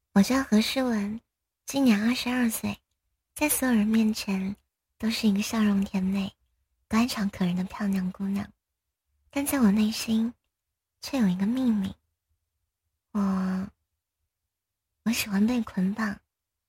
我叫何诗文，今年22岁，在所有人面前都是一个笑容甜美、端庄可人的漂亮姑娘，但在我内心却有一个秘密。我喜欢被捆绑。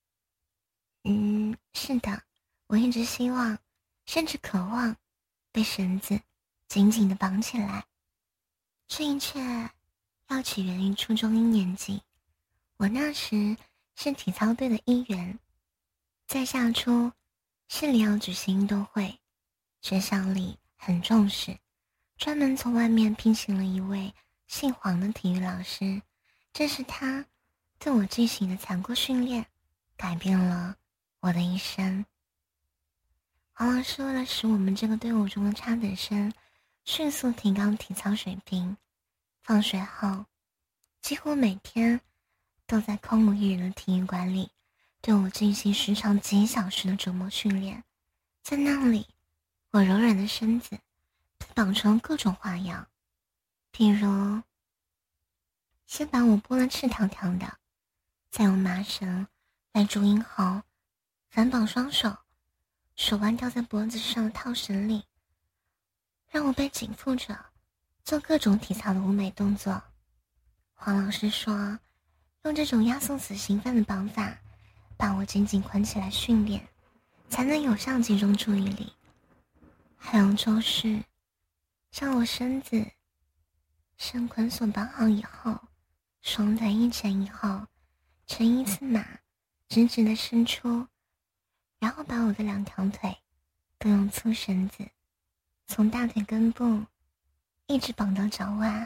是的，我一直希望，甚至渴望被绳子紧紧地绑起来。这一切要起源于初中1年级，我那时是体操队的一员。在下初，市里要举行运动会，学校里很重视，专门从外面聘请了一位姓黄的体育老师。正是他对我进行的残酷训练，改变了我的一生。黄老师为了使我们这个队伍中的插等生迅速提高体操水平，放学后几乎每天都在空无一人的体育馆里对我进行时长几小时的折磨训练。在那里，我柔软的身子被绑成各种花样，比如先把我剥了赤条条的，再用麻绳来捉阴后反绑双手，手腕吊在脖子上的套绳里，让我被紧缚着做各种体操的舞美动作。黄老师说，用这种押送死刑犯的绑法把我紧紧捆起来训练，才能有效集中注意力。还有就是将我绳捆锁绑好以后，双腿一前一后呈一字马直直的伸出，然后把我的2条腿都用粗绳子从大腿根部一直绑到脚腕，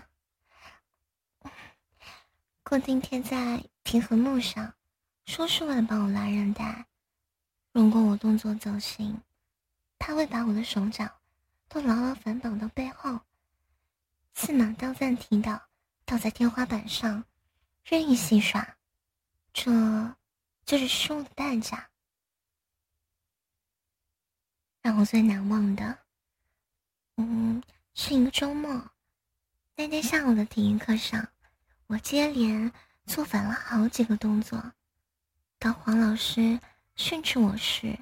固定贴在平衡木上，说是为了帮我拉韧带。如果我动作走形，他会把我的手脚都牢牢反绑到背后，刺马倒暂踢倒在天花板上，任意戏耍。这就是输的代价。让我最难忘的是一个周末，那天下午的体育课上，我接连做反了好几个动作。当黄老师训斥我时，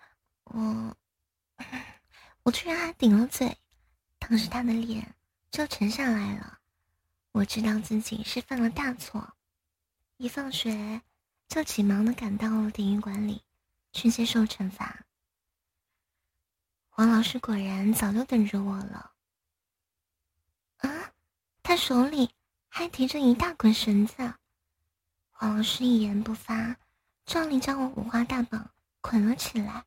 我居然还顶了嘴，当时他的脸就沉下来了。我知道自己是犯了大错，一放学就急忙地赶到了体育馆里去接受惩罚。黄老师果然早就等着我了。他手里还提着一大捆绳子。黄老师一言不发，照例将我五花大绑捆了起来。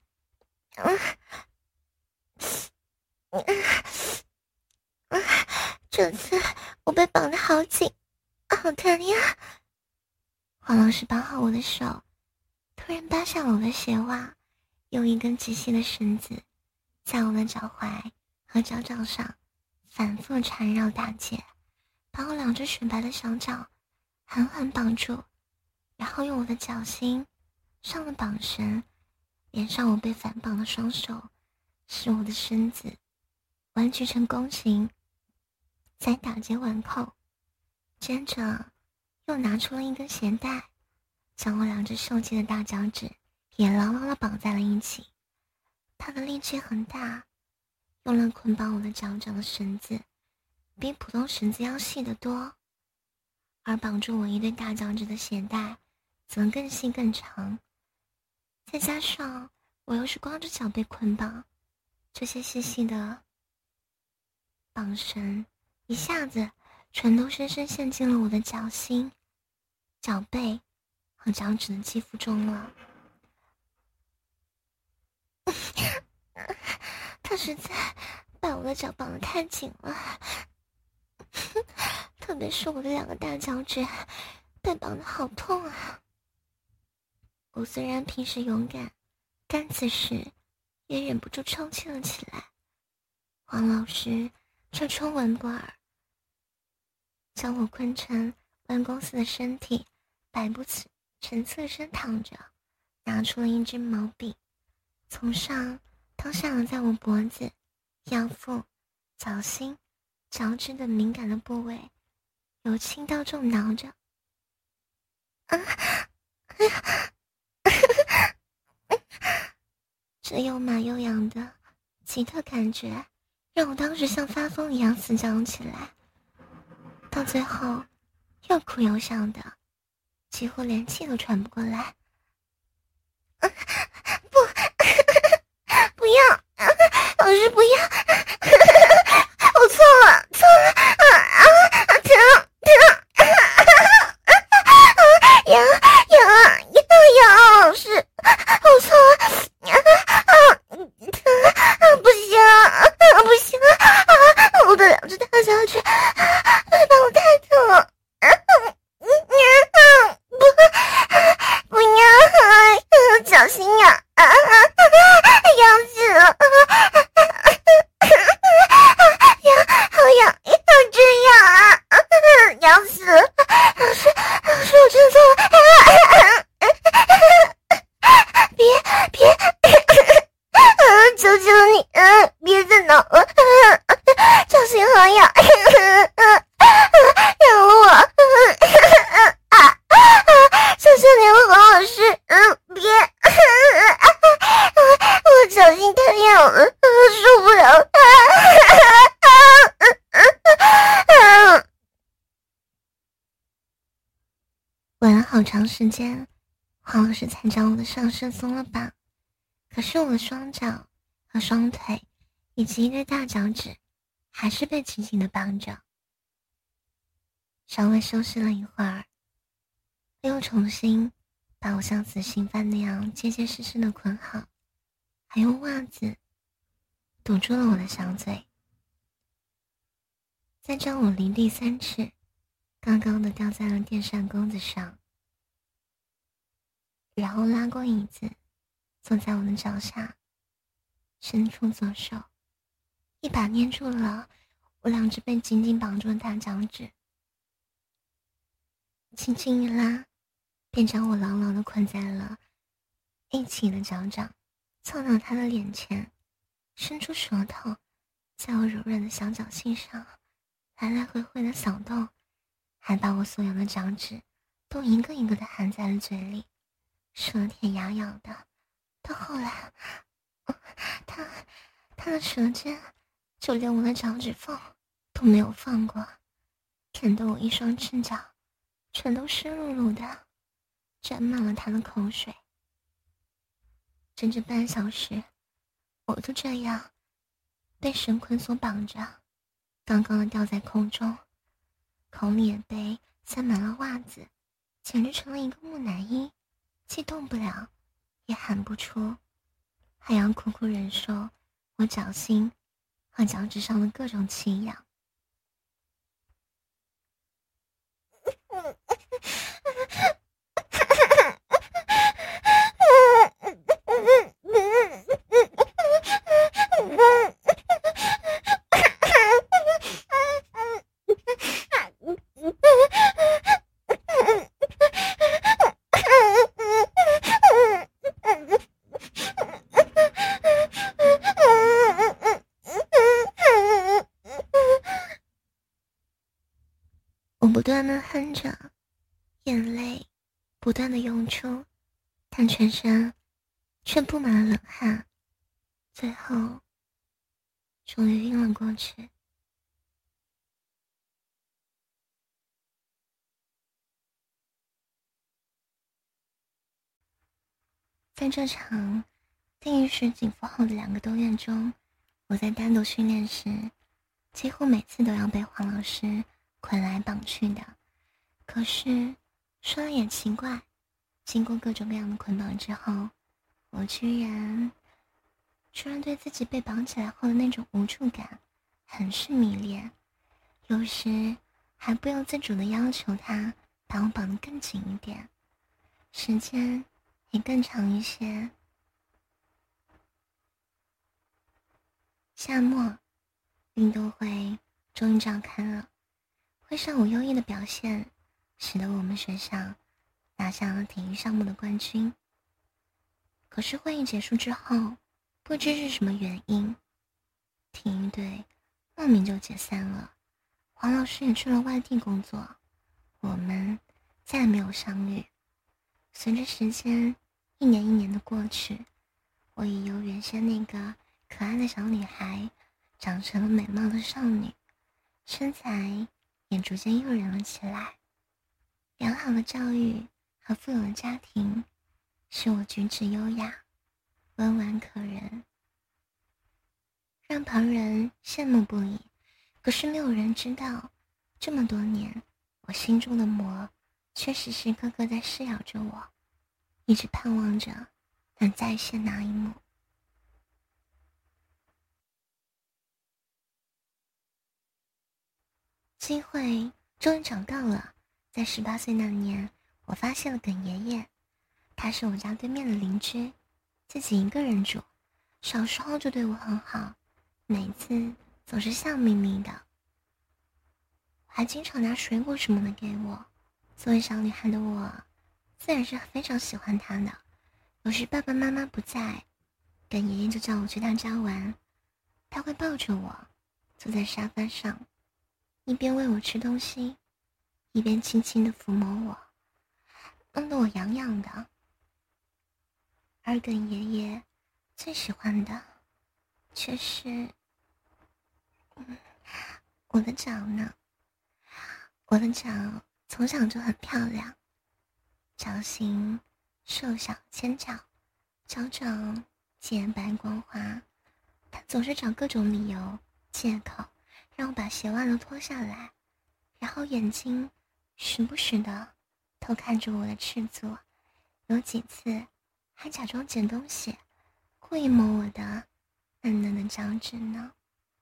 这次我被绑得好紧，好疼呀！黄老师绑好我的手，突然扒下了我的鞋袜，用一根极细的绳子在我的脚踝和脚掌上反复缠绕打结，把我2只雪白的小脚狠狠绑住，然后用我的脚心上了绑绳，连上我被反绑的双手，使我的身子弯曲成弓形，再打结完扣。接着又拿出了一根鞋带，将我2只瘦细的大脚趾也牢牢地绑在了一起。他的力气很大，用来捆绑我的脚掌的绳子比普通绳子要细得多，而绑住我一对大脚趾的鞋带则更细更长。再加上我又是光着脚被捆绑，这些细细的绑绳一下子全都深深陷进了我的脚心、脚背和脚趾的肌肤中了。他实在把我的脚绑得太紧了，特别是我的2个大脚趾被绑得好痛啊！我虽然平时勇敢，但此时也忍不住抽泣了起来。黄老师这抽文不尔，将我困成弯弓似的身体摆不成侧身躺着，拿出了一支毛笔，从上到下的在我脖子、腰腹、脚心、脚趾等敏感的部位由轻到重挠着。 这又麻又痒的奇特感觉，让我当时像发疯一样死叫起来，到最后又哭又笑的，几乎连气都喘不过来。不要，老师不要，我错了，疼，痒，老师，我错了，疼，不行，我的两只大脚趾，把我太疼了，不要，小心呀，痒死了，好痒，真痒啊，痒死了，老师，我真的错了，别，求求你，别再挠了，小心好痒，饶了我，求求你了，黄老师，别，我小心太痒了，受不了，吻了好长时间，黄老师才将我的上身松了绑，可是我的双脚和双腿以及一对大脚趾还是被紧紧地绑着。稍微休息了一会儿，又重新把我像死刑犯那样结结实实地捆好，还用袜子堵住了我的小嘴，再将我离地3尺，高高的吊在了电扇钩子上，然后拉过椅子，坐在我的脚下，伸出左手，一把捏住了我两只被紧紧绑住的大脚趾，轻轻一拉，便将我牢牢地捆在了一起的脚掌，凑到他的脸前，伸出舌头，在我柔软的小脚心上来来回回的扫动，还把我所有的脚趾都一个一个的含在了嘴里，舌舔牙咬的。到后来，他的舌尖就连我的脚趾缝都没有放过，舔得我一双赤脚全都湿漉漉的，沾满了他的口水。整整半小时，我就这样被绳捆所绑着，高高的吊在空中，口里也被塞满了袜子，简直成了一个木乃伊，既动不了，也喊不出，还要苦苦忍受我脚心和脚趾上的各种奇痒。我不断地哼着，眼泪不断地涌出，但全身却布满了冷汗，最后终于晕了过去。在这场地狱十几伏后的2个多月中，我在单独训练时，几乎每次都要被黄老师捆来绑去的。可是说来也奇怪，经过各种各样的捆绑之后，我居然对自己被绑起来后的那种无助感很是迷恋，有时还不由自主地要求他把我绑得更紧一点，时间也更长一些。夏末运动会终于召开了，会上我优异的表现使得我们学校拿下了体育项目的冠军。可是会议结束之后，不知是什么原因，体育队莫名就解散了，黄老师也去了外地工作，我们再也没有相遇。 随着时间一年一年的过去，我已由原先那个可爱的小女孩长成了美貌的少女，身材也逐渐诱人了起来。良好的教育和富有的家庭使我举止优雅，温婉可人，让旁人羡慕不已。可是没有人知道，这么多年我心中的魔却时时刻刻在噬咬着我，一直盼望着能再现那一幕。机会终于找到了，在18岁那年，我发现了耿爷爷，他是我家对面的邻居，自己一个人住，小时候就对我很好，每次总是笑眯眯的，还经常拿水果什么的给我。作为小女孩的我，自然是非常喜欢他的。有时爸爸妈妈不在，耿爷爷就叫我去他家玩，他会抱着我，坐在沙发上，一边喂我吃东西，一边轻轻地抚摸我，弄得我痒痒的。而耿爷爷最喜欢的却是，我的脚呢。我的脚从小就很漂亮，脚型瘦小纤脚，脚掌洁白光滑。他总是找各种理由借口让我把鞋袜都脱下来，然后眼睛时不时的偷看着我的赤足，有几次还假装捡东西，故意摸我的嫩嫩的脚趾呢。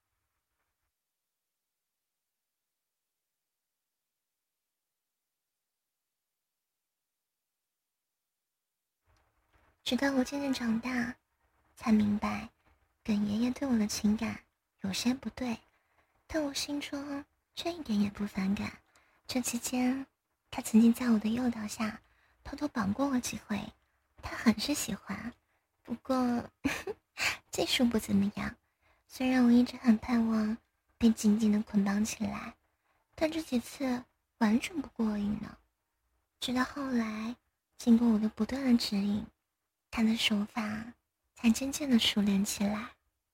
直到我渐渐长大，才明白耿爷爷对我的情感有些不对，但我心中却一点也不反感。这期间，他曾经在我的诱导下偷偷绑过我几回，他很是喜欢，不过技术不怎么样。虽然我一直很盼望被紧紧的捆绑起来，但这几次完全不过瘾呢。直到后来，经过我的不断的指引，他的手法才渐渐的熟练起来。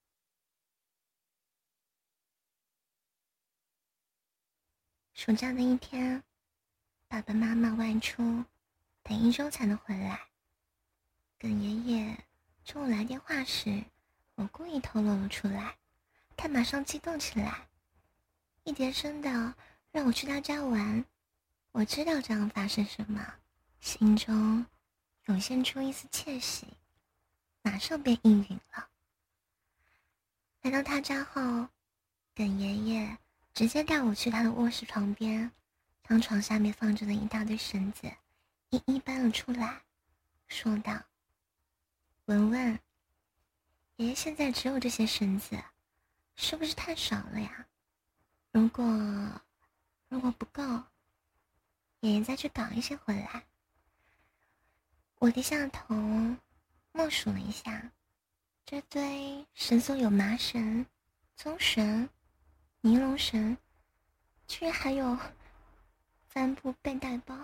暑假的一天，爸爸妈妈外出，等1周才能回来。耿爷爷冲我来电话时，我故意透露了出来，他马上激动起来，一叠声的让我去他家玩。我知道这样发生什么，心中涌现出一丝窃喜，马上便应允了。来到他家后，耿爷爷直接带我去他的卧室床边，将床下面放着的一大堆绳子一一搬了出来，说道：文文，爷爷现在只有这些绳子，是不是太少了呀？如果不够，爷爷再去搞一些回来。我低下头默数了一下，这堆绳索有麻绳、棕绳、尼龙绳，居然还有帆布背带包。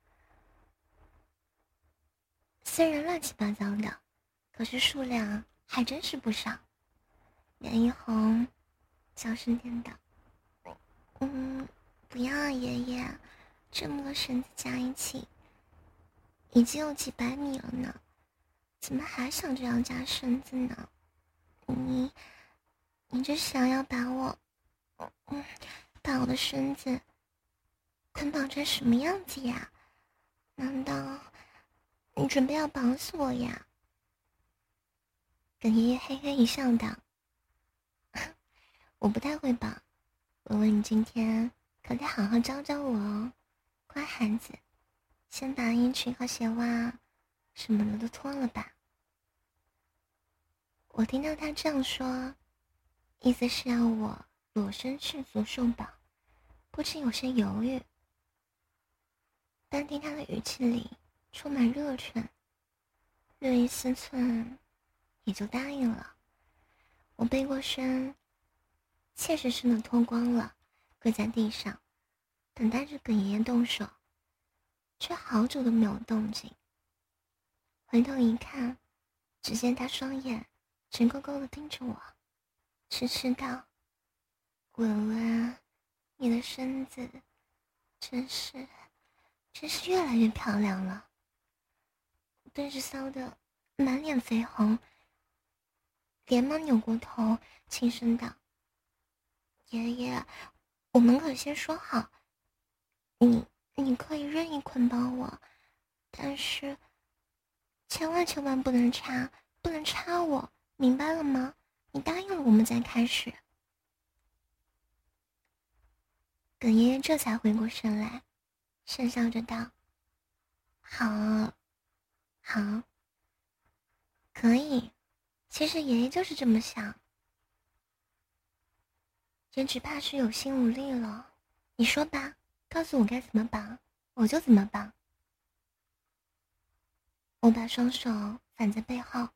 虽然乱七八糟的，可是数量还真是不少。脸一红，小声点道：不要啊，爷爷，这么多绳子加一起，已经有几百米了呢，怎么还想着要加绳子呢？你这想要把把我的绳子捆绑成什么样子呀？难道你准备要绑死我呀？耿爷爷嘿嘿一笑道：我不太会绑，文文你今天可得好好教教我哦，乖孩子，先把衣裙和鞋袜什么的都脱了吧。我听到他这样说，意思是要我裸身赤足受绑，不禁有些犹豫。但听他的语气里充满热忱，略一思忖，也就答应了。我背过身，怯生生的脱光了，跪在地上，等待着耿爷爷动手，却好久都没有动静。 回头一看，只见他双眼直勾勾地盯着我，痴痴道：“文文，你的身子真是越来越漂亮了。”顿时骚得满脸绯红，连忙扭过头轻声道：“爷爷，我们可先说好，你可以任意捆绑我，但是千万不能插我，明白了吗？你答应了我们再开始。”耿爷爷这才回过神来，讪笑着道：“好，可以。其实爷爷就是这么想，人只怕是有心无力了。你说吧，告诉我该怎么绑，我就怎么绑。”我把双手反在背后。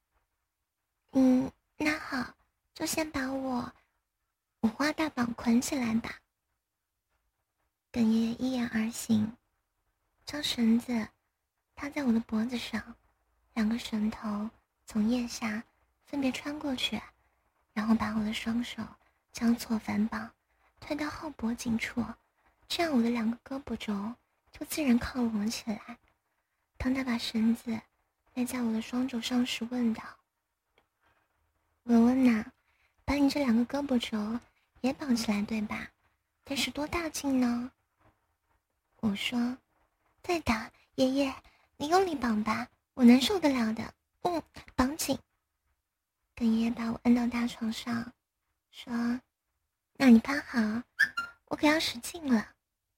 那好，就先把我五花大绑捆起来吧。耿爷爷一言而行，将绳子搭在我的脖子上，两个绳头从腋下分别穿过去，然后把我的双手交错反绑，推到后脖颈处，这样我的两个胳膊肘就自然靠拢起来。当他把绳子勒在我的双肘上时，问道：“文文呐，把你这两个胳膊肘也绑起来对吧？得使多大劲呢？”我说：“再打，爷爷，你用力绑吧，我能受得了的。绑紧。”耿爷爷把我摁到大床上，说：“那你趴好，我可要使劲了。”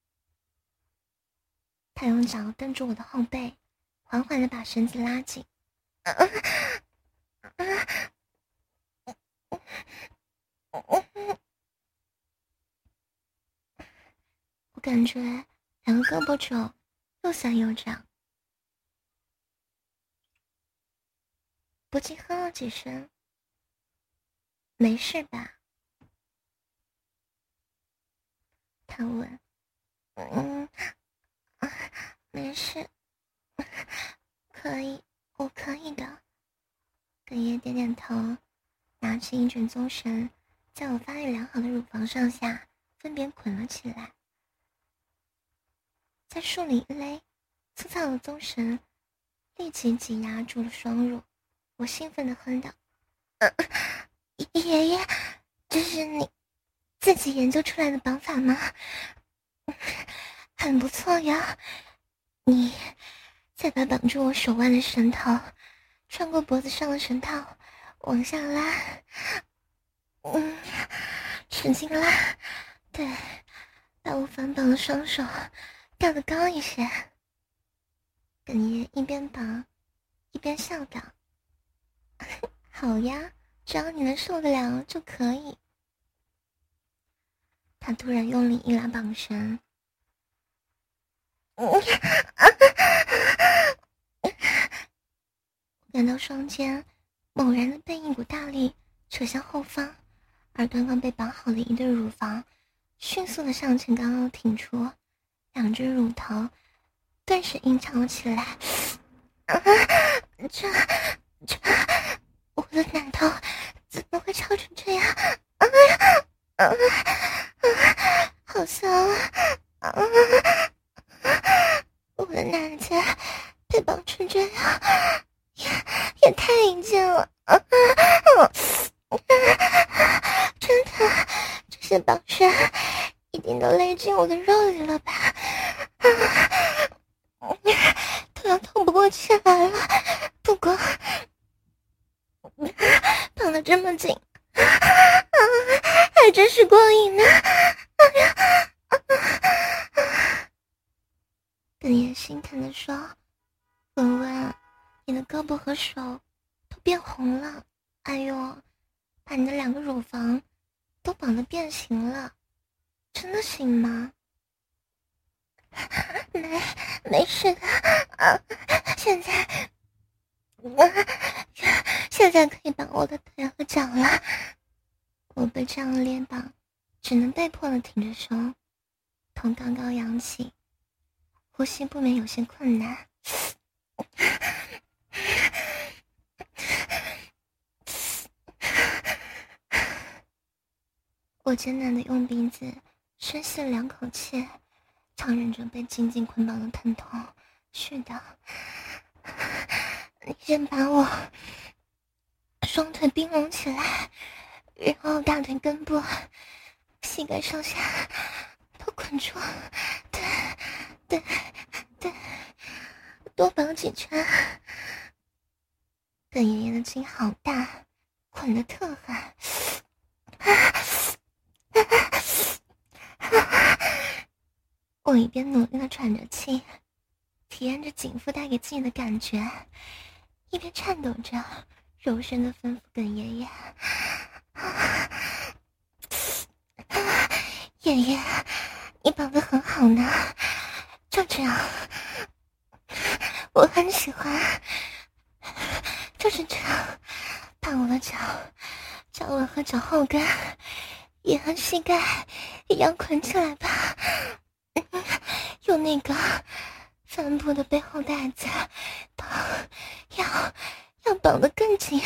他用脚蹬住我的后背，缓缓地把绳子拉紧。我感觉两个胳膊肘又酸又胀，不禁哼了几声。“没事吧？”他问。没事，我可以的。”耿爷点点头，拿起一卷棕绳，在我发育良好的乳房上下分别捆了起来，在树里一勒，粗糙的棕绳立即挤压住了双乳。我兴奋地哼道：“爷爷，这是你自己研究出来的绑法吗？很不错呀。你再把绑住我手腕的绳头穿过脖子上的绳套往下拉，使劲拉，对，把我反绑的双手吊得高一些。”耿爷一边绑一边笑道：“好呀，只要你能受得了就可以。”他突然用力一拉绑绳，感到双肩猛然的被一股大力扯向后方，而刚刚被绑好的一对乳房迅速的向前高高挺出，两只乳头顿时硬翘了起来。这我的奶头怎么会翘成这样？好香啊！我的奶子被绑成这样，也太淫贱了！真的，这些绑绳一定都勒进我的肉里了吧？都要透不过气来了。不过绑得这么紧，还真是过瘾呢！耿爷心疼地说：“文文，你的胳膊和手都变红了，哎呦，把你的两个乳房都绑得变形了，真的行吗？”“没事的啊，现在可以绑我的腿和脚了。”我被这样连绑，只能被迫的挺着胸，头高高扬起，呼吸不免有些困难。 我艰难地用鼻子深吸了2口气，强忍着被紧紧捆绑的疼痛，絮道：“你先把我双腿并拢起来，然后大腿根部、膝盖上下都捆住，对，多绑几圈。”耿爷爷的劲好大，捆得特狠。我一边努力地喘着气，体验着紧缚带给自己的感觉，一边颤抖着柔声地吩咐耿爷爷：“爷爷，你绑得很好呢，就这样，我很喜欢，就是这样，把我的脚腕和脚后跟也和膝盖一样捆起来吧，用那个帆布的背后带子绑，要绑得更紧。”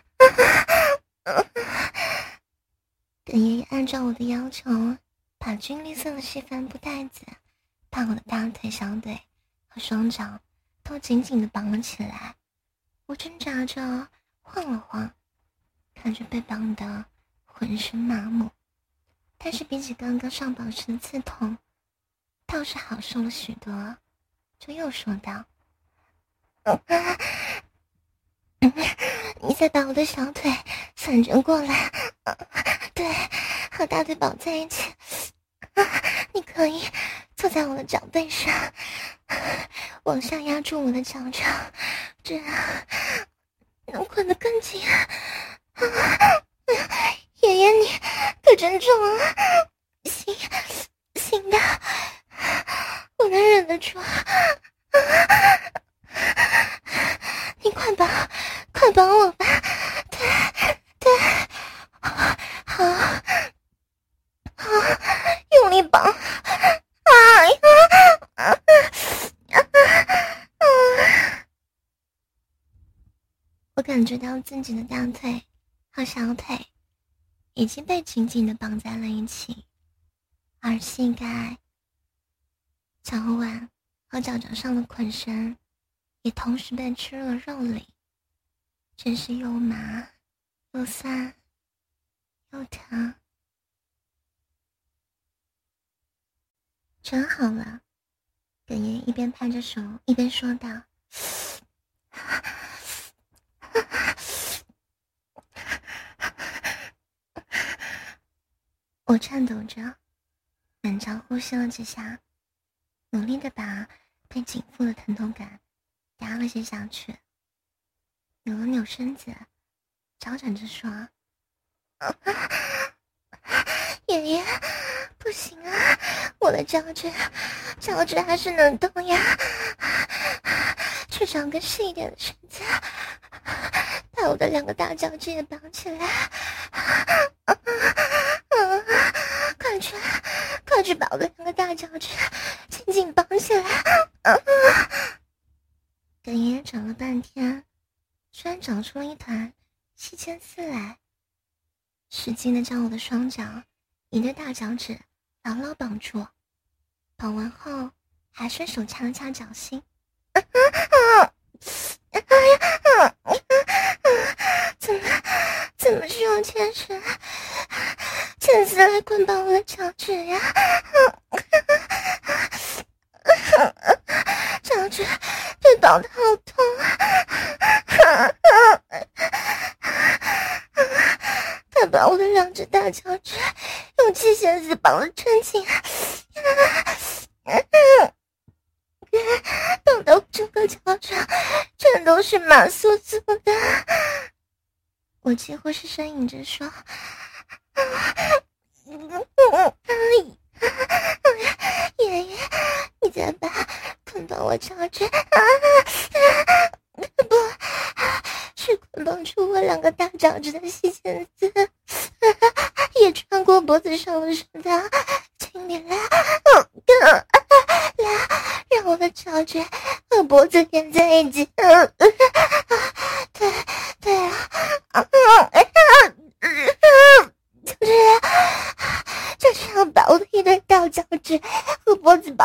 耿爷爷按照我的要求，把军绿色的细帆布带子把我的大腿、小腿和双脚都紧紧地绑了起来。我挣扎着晃了晃，感觉被绑得浑身麻木，但是比起刚刚上绑时的刺痛，倒是好受了许多，就又说道：“你再把我的小腿反正过来，对，和大腿绑在一起，你可以坐在我的脚背上，往下压住我的脚掌，这样能捆得更紧。爷爷你可真重啊，行的，我能忍得住。你快绑我吧，对，好，用力绑，我感觉到自己的大腿和小腿已经被紧紧地绑在了一起，而膝盖、脚腕和脚掌上的捆绳也同时被吃入了肉里，真是又麻又酸又疼。真好了，耿爷一边拍着手一边说道：“我颤抖着满长呼吸了几下，努力地把被紧缚的疼痛感压了些下去，扭了扭身子，招展着说：“爷爷，不行啊，我的脚趾还是能动呀，去找个细一点的绳子，把我的2个大脚趾也绑起来。快去把我的2个大脚趾紧紧绑起来。”耿爷爷找了半天，居然找出了一团细牵丝来，使劲地将我的双脚一对大脚趾牢牢绑住，绑完后还顺手掐了掐脚心。怎么是用牵丝来捆绑我的脚趾呀？脚趾被绑得好痛啊！他把我的2只大脚趾用气弦子绑得真紧，绑到整个脚掌全都是麻酥酥的。我几乎是呻吟着说：“爷爷，你再把捆绑我脚趾，不是捆绑住我2个大脚趾的细线子，也穿过脖子上的绳子，请你来，让我的脚趾和脖子连在一起。对啊，就这样。”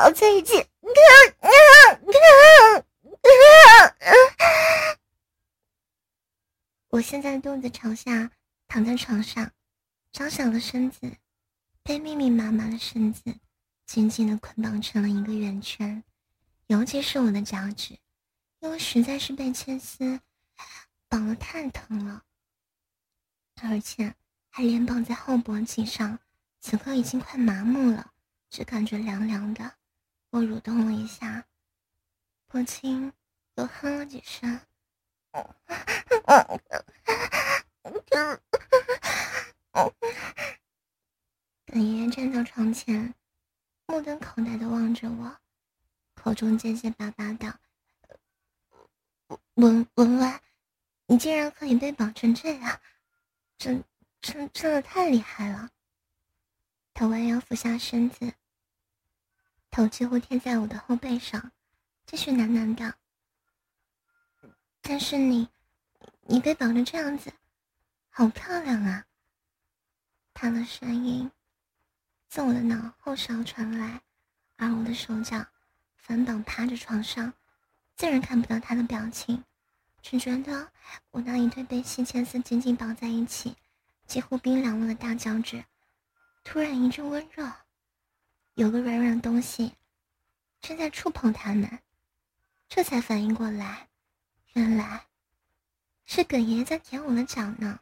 抱在一起。我现在肚子朝下躺在床上，娇小的身子被密密麻麻的绳子紧紧地捆绑成了一个圆圈，尤其是我的脚趾，因为实在是被牵丝绑得太疼了，而且还连绑在后脖颈上，此刻已经快麻木了，只感觉凉凉的。我蠕动了一下，薄青又哼了几声，耿爷爷站到床前，目瞪口呆地望着我，口中结结巴巴道：文文，你竟然可以被绑成这样，真的太厉害了。他弯腰俯下身子，头几乎贴在我的后背上，继续喃喃道：但是你被绑成这样子好漂亮啊。他的声音从我的脑后勺传来，而我的手脚反绑趴着床上，自然看不到他的表情，只觉得我那一对被细牵丝紧紧绑在一起几乎冰凉了的大脚趾突然一阵温热，有个软软东西正在触碰它们，这才反应过来，原来是耿爷在舔我的脚呢。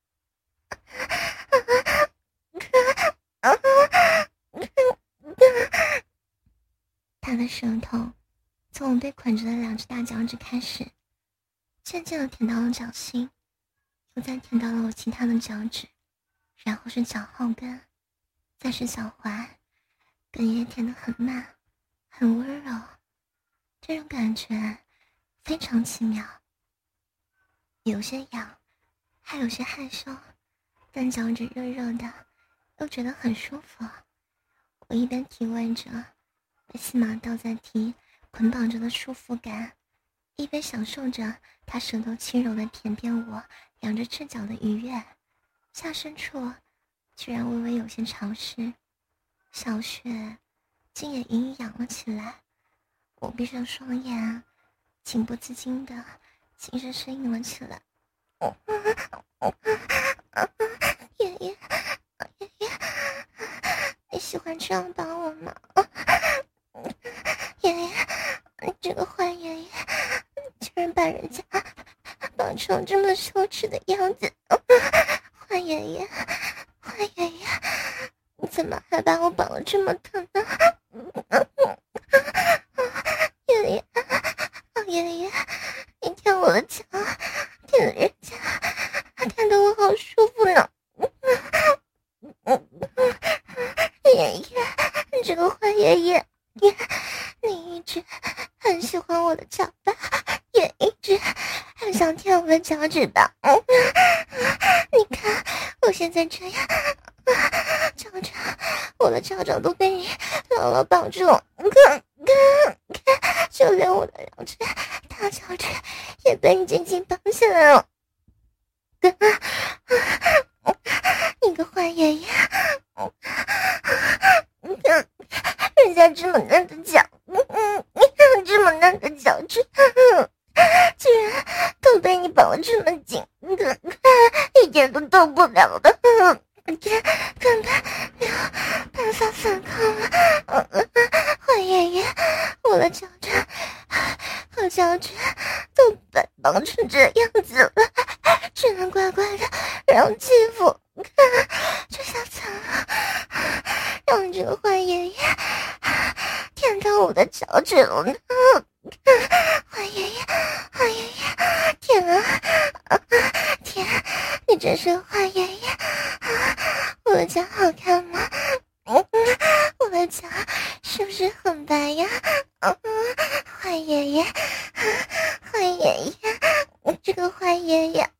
他的舌头从我被捆着的两只大脚趾开始，渐渐地舔到了脚心，又再舔到了我其他的脚趾，然后是脚后跟，再是脚踝。耿爷舔得很慢，很温柔，这种感觉非常奇妙，有些痒，还有些害羞，但脚趾热热的，又觉得很舒服。我一边体味着被细麻倒在蹄捆绑着的束缚感，一边享受着他舌头轻柔的舔遍我两只赤脚的愉悦。下身处居然微微有些潮湿，小穴竟也隐隐痒了起来。我闭上双眼，情不自禁的轻声呻吟了起来。爷爷，你喜欢这样绑我吗？爷爷，你这个坏爷爷，居然把人家绑成这么羞耻的样子！坏爷爷，坏爷爷，你怎么还把我绑得这么疼呢？爷爷，爷爷，你舔我的脚，舔的人家，舔得我好舒服呢！爷爷，你这个坏爷爷，你一直很喜欢我的脚吧，也一直很想舔我的脚趾吧。你看我现在这样，我的脚掌都被你牢牢绑住，就连我的两只大脚趾也被你紧紧绑起来了。你个坏爷爷，人家这么嫩的脚，这么嫩的脚趾，居然都被你绑得这么紧，一点都动不了的，根本没有办法反抗了。坏爷爷，我的脚趾和脚趾都被绑成这样子了，只能乖乖的让继父这下惨了，让这个坏爷爷舔到我的脚趾了呢。坏爷爷，舔啊，舔，你真是坏爷爷。我的脚好看吗？我的脚是不是很白呀？坏爷爷，这个坏爷爷，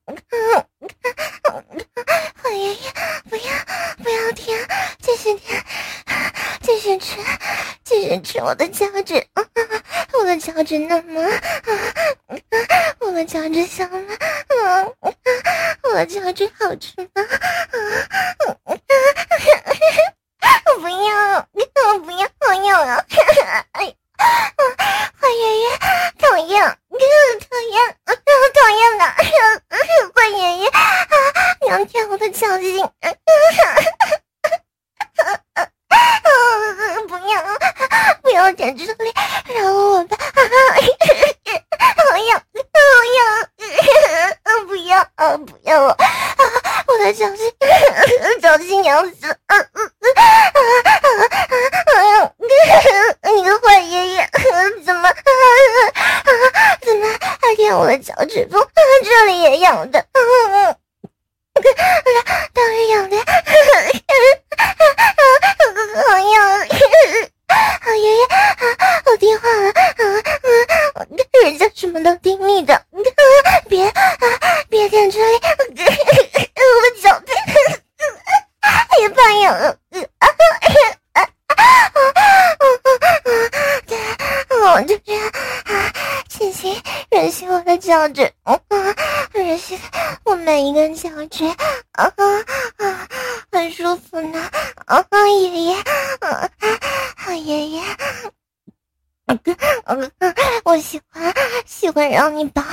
坏爷爷，不要舔，继续舔，继续吃我的脚趾，我的脚趾嫩吗？我的脚趾香吗？我的脚趾好吃吗？我不要，好痒啊！ 厌，讨厌，讨厌的，怪爷爷，娘舔我的脚心，不要舔这里，让我吧，好痒，不要我的脚心痒死，你个坏爷爷，怎么还舔我的脚趾缝，这里也痒的，当然痒的，好痒，好爷爷，我听话了，人家什么都听你的，别舔这里，我的脚背也怕痒了，我就这样轻轻吮吸我的脚趾，吮吸我每一根脚趾，很舒服呢，爷爷，爷爷，我喜欢让你绑，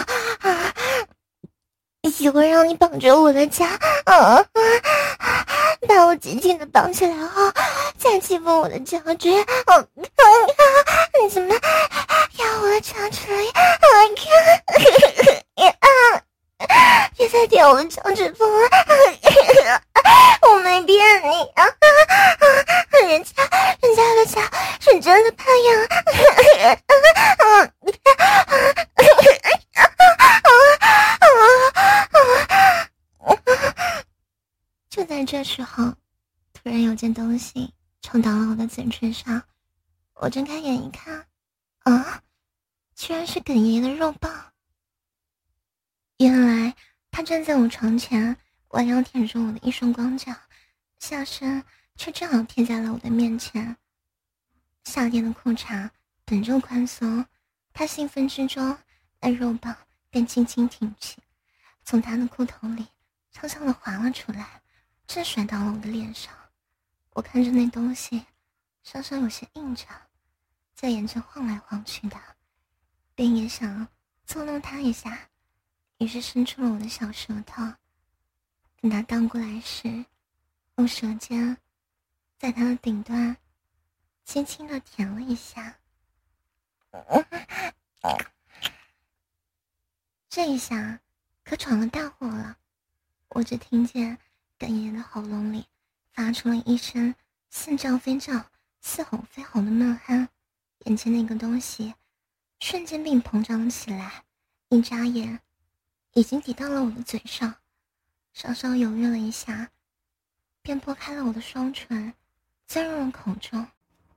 喜欢让你绑着我的脚，把我紧紧的绑起来后，再欺负我的脚趾，你怎么要我的脚趾里？别再舔我的脚趾缝了，我没骗你啊，人家的脚是真的怕痒，就在这时候，突然有件东西冲到了我的嘴唇上，我睁开眼一看，居然是耿爷爷的肉棒。原来他站在我床前，弯腰舔着我的一双光脚，下身却正好贴在了我的面前。夏天的裤衩本就宽松，他兴奋之中，那肉棒便轻轻挺起，从他的裤头里悄悄地滑了出来，正甩到了我的脸上。我看着那东西稍稍有些硬着，在眼前晃来晃去的，便也想捉弄他一下，于是伸出了我的小舌头，等他荡过来时，用舌尖在他的顶端轻轻地舔了一下。这一下可闯了大祸了，我只听见耿爷爷的喉咙里发出了一声似叫非叫似吼非吼的闷鼾，眼前那个东西瞬间并膨胀了起来，一眨眼已经抵到了我的嘴上，稍稍犹豫了一下，便拨开了我的双唇，钻入了口中。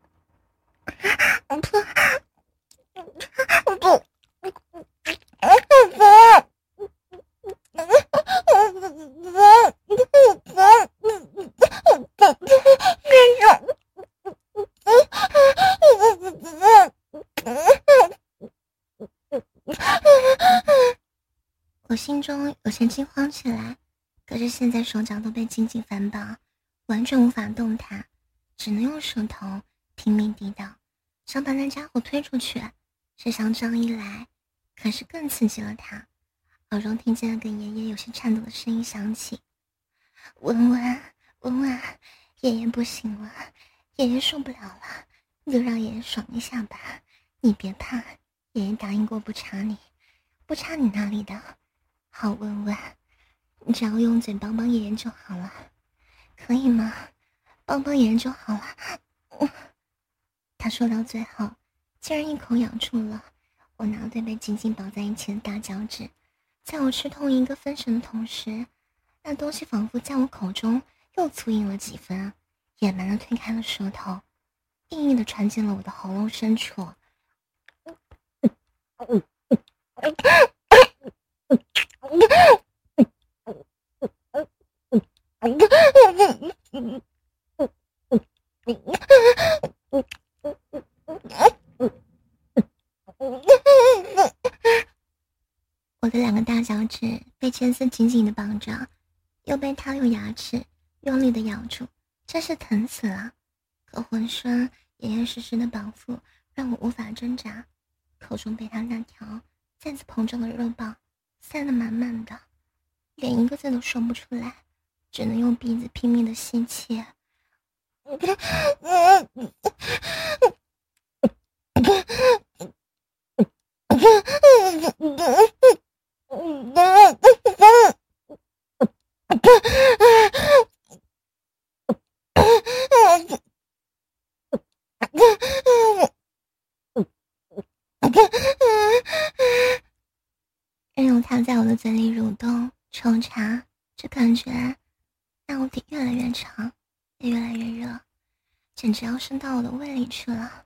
我心中有些惊慌起来，可是现在手脚都被紧紧反绑，完全无法动弹，只能用舌头拼命抵挡，想把那家伙推出去。谁想这样一来，可是更刺激了他。耳中听见耿爷爷有些颤抖的声音响起：“文文，爷爷不行了，爷爷受不了了，就让爷爷爽一下吧，你别怕，爷爷答应过不插你那里的。好，文文，你只要用嘴帮帮爷爷就好了，可以吗？帮帮爷爷就好了。”他说到最后竟然一口咬住了我那对被紧紧绑在一起的大脚趾。在我吃痛一个分神的同时，那东西仿佛在我口中又粗硬了几分，野蛮地推开了舌头，硬硬地传进了我的喉咙深处。我的两个大脚趾被牵丝紧紧地绑着，又被他用牙齿用力地咬住，真是疼死了。可浑身严严实实的绑缚让我无法挣扎，口中被他那条再次膨胀的肉棒塞得满满的，连一个字都说不出来，只能用鼻子拼命的吸气。任由它在我的嘴里蠕动抽插，这感觉让我体越来越长，也越来越热，简直要伸到我的胃里去了。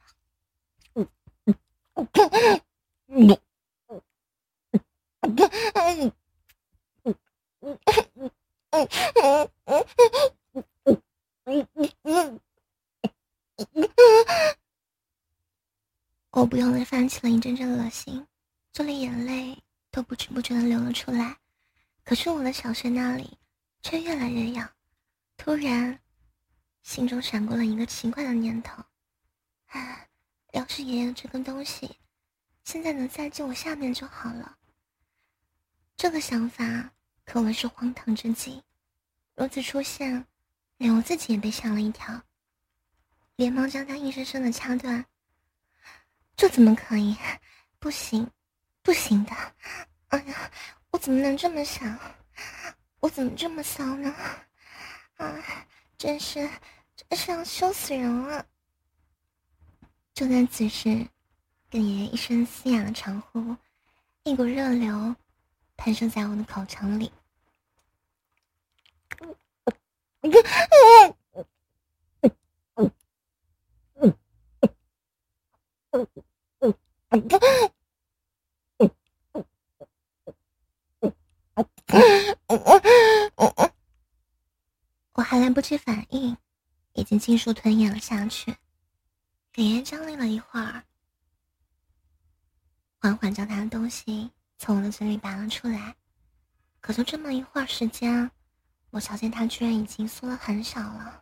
我不由得泛起了一阵阵恶心，就连眼泪都不知不觉地流了出来。可是我的小穴那里却越来越痒，突然心中闪过了一个奇怪的念头：要是爷爷这个东西现在能塞进我下面就好了。这个想法可谓是荒唐至极，如此出现，连我自己也被吓了一跳，连忙将它硬生生的掐断。这怎么可以？不行，不行的！哎呀，我怎么能这么想？我怎么这么骚呢？真是要羞死人了！就在此时，跟爷爷一声嘶哑的长呼，一股热流喷射在我的口腔里。我还来不及反应，已经尽数吞咽了下去。给爷爷张力了一会儿，缓缓将他的东西从我的嘴里拔了出来。可就这么一会儿时间，我瞧见他居然已经缩了很少了。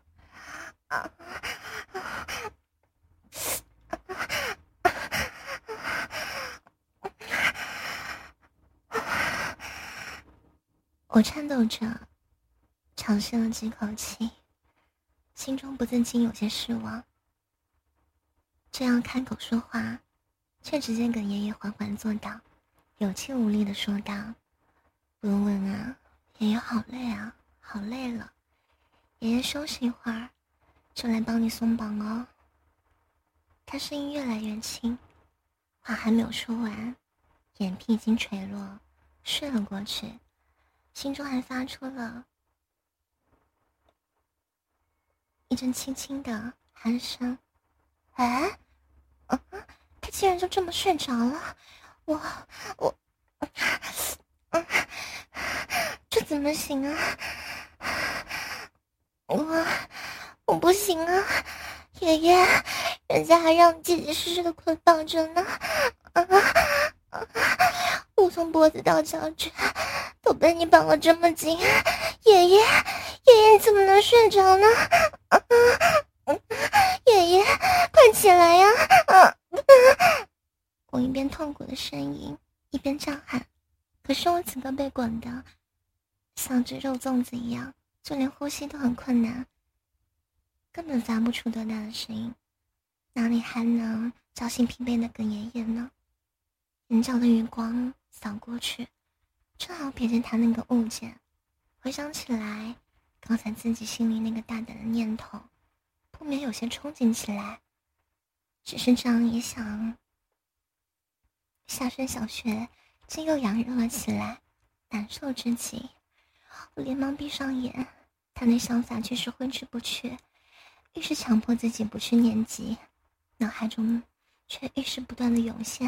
我颤抖着长吸了几口气，心中不自禁有些失望。这样开口说话，却直接跟爷爷缓缓坐倒，有气无力地说道：“不用问啊，爷爷好累啊，好累了。爷爷休息一会儿，就来帮你松绑哦。”他声音越来越轻，话还没有说完，眼皮已经垂落，睡了过去，心中还发出了一阵轻轻的鼾声。他竟然就这么睡着了！我，这怎么行啊？我不行啊！爷爷，人家还让姐姐实时的捆绑着呢。我从脖子到脚趾都被你绑了这么紧，爷爷你怎么能睡着呢？爷爷，快起来呀！我一边痛苦的呻吟，一边叫喊。可是我此刻被滚得像只肉粽子一样，就连呼吸都很困难，根本发不出多大的声音，哪里还能叫醒疲惫的跟爷爷呢？眼角的余光扫过去，正好瞥见他那个物件，回想起来刚才自己心里那个大胆的念头，不免有些憧憬起来。只是这样一想，下身小穴竟又痒热了起来，难受至极。我连忙闭上眼，但那想法却是挥之不去，愈是强迫自己不去念及，脑海中却愈是不断的涌现。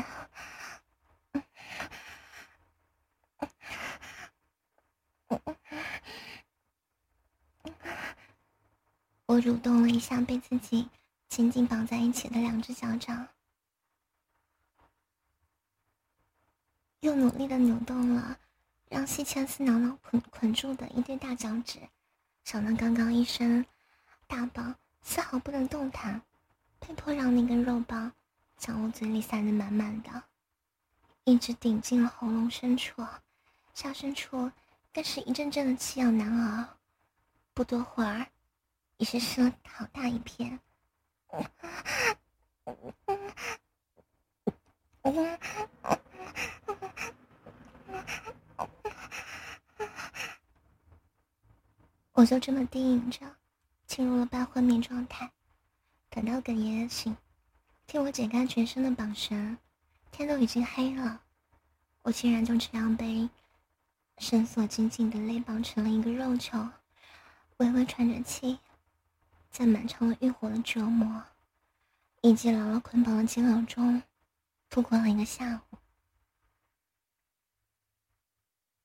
我蠕动了一下被自己紧紧绑在一起的两只脚掌，又努力的扭动了让细牵丝挠挠捆住的一对大脚趾，想到刚刚一声大棒丝毫不能动弹，被迫让那根肉棒将我嘴里塞得满满的。 一直顶进了喉咙深处，下深处更是一阵阵的气痒难熬。不多会儿，已是湿了好大一片。我就这么低吟着，进入了半昏迷状态。等到哽咽醒，替我解开全身的绑绳，天都已经黑了，我竟然就这样被绳索紧紧地勒绑成了一个肉球，微微喘着气，在漫长的欲火的折磨以及牢牢捆绑的监牢中度过了一个下午。